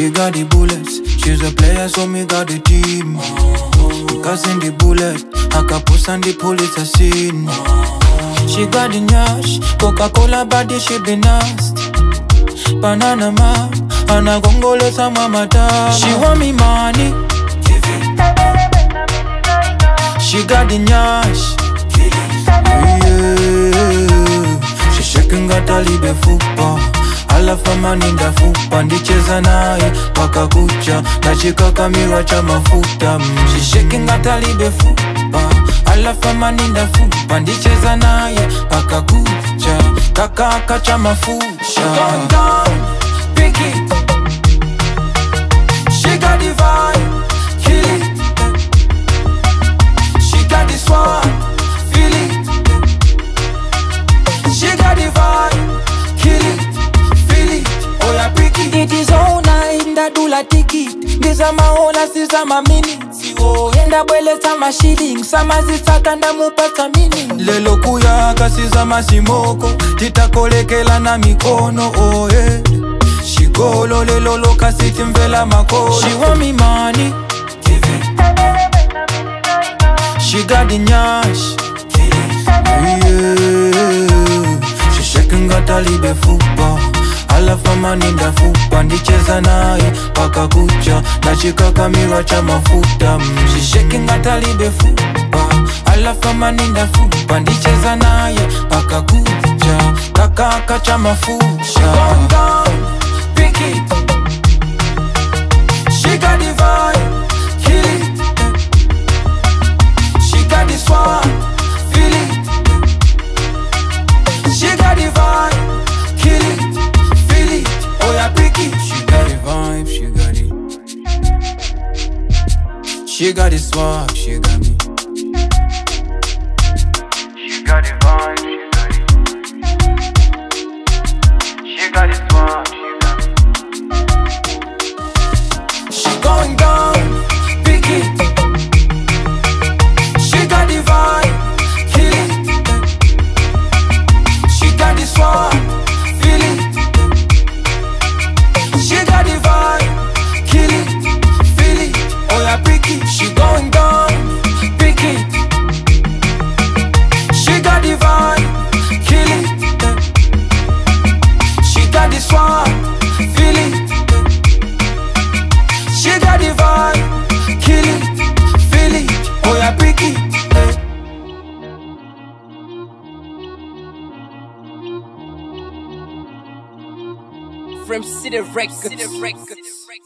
She got the bullets. She's a player, so me got the team. Cause in the bullet, Akapus and the police are seen. She got the nyash, Coca-Cola body, she be nasty. Banana man, and a gongole sa mamata. She want me money, give it. She got the nyash, yeah. She shaking gata libe fupa. Alafa maninda fupa, ndicheza naye paka kucha. Nachika kamera cha mafuta. She shaking gata libe fupa. Alafa maninda fupa, ndicheza naye paka kucha. Kaka cha mafuta. She gone down, pick it. She got the vibe, kill it. She got the swag, feel it. She got the vibe, kill it. It is all night, ndadula ticket. Ndiza maona siza maminutes. Enda bwele sama shilling. Sama zisaka ndamupata meaning. Lelo kuyaka siza masimoko. Titakolekela na mikono, oh yeah. Shigolo lelo loka siti mvela makolo. She want me money, give it. She got the nyash, yeah. She shaking gata libe fupa. Alafa maninda fupa, ndicheza naye paka kucha. Nachika kamera cha mafuta. She shaking gata libe fupa. Alafa maninda fupa, ndicheza naye paka kucha. Kaka cha mafuta. She gone down, pick it. She got the vibe, kill it. She got the swag, feel it. She got the vibe, kill it. Oh yeah, pick it. She got the vibe, she got it. She got the swag, she got me. She got the vibe, she got it. She got the swag, she got me. She going down, pick it. She got the vibe, kill it. She got the swag, feel it. She got the vibe, kill it, feel it. Oh yeah, pick it. She going down, pick it. She got the vibe, kill it. She got the swag, feel it. She got the vibe, kill it, feel it. Oh yeah, pick it. From City Records.